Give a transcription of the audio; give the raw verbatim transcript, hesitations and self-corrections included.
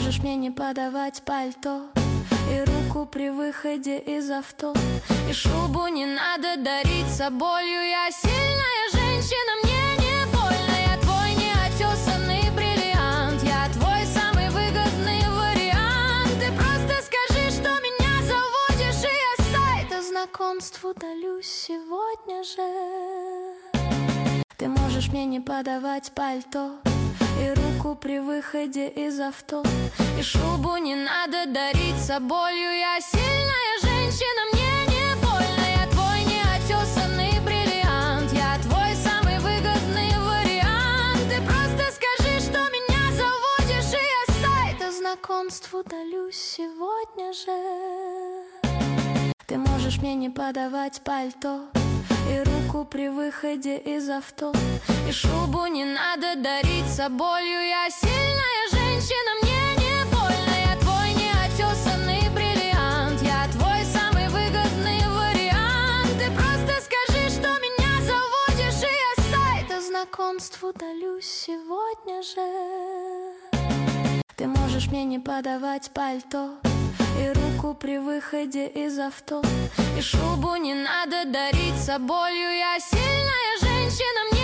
можешь мне не подавать пальто и руку при выходе из авто, и шубу не надо дарить соболью. Я сильная женщина, мне не больно. Я твой неотесанный бриллиант, я твой самый выгодный вариант. Ты просто скажи, что меня заводишь, и я с сайта знакомств удалюсь сегодня же. Ты можешь мне не подавать пальто и руку при выходе из авто, и шубу не надо дарить соболью. Я сильная женщина, мне не больно. Я твой неотесанный бриллиант, я твой самый выгодный вариант. Ты просто скажи, что меня заводишь, и я с сайта знакомств удалюсь сегодня же. Ты можешь мне не подавать пальто и руку при выходе из авто, и шубу не надо дарить соболью. Я сильная женщина, мне не больно. Я твой неотесанный бриллиант, я твой самый выгодный вариант. Ты просто скажи, что меня заводишь, и я с сайта знакомств удалюсь сегодня же. Ты можешь мне не подавать пальто и руку при выходе из авто, и шубу не надо дарить соболью. Я сильная женщина, мне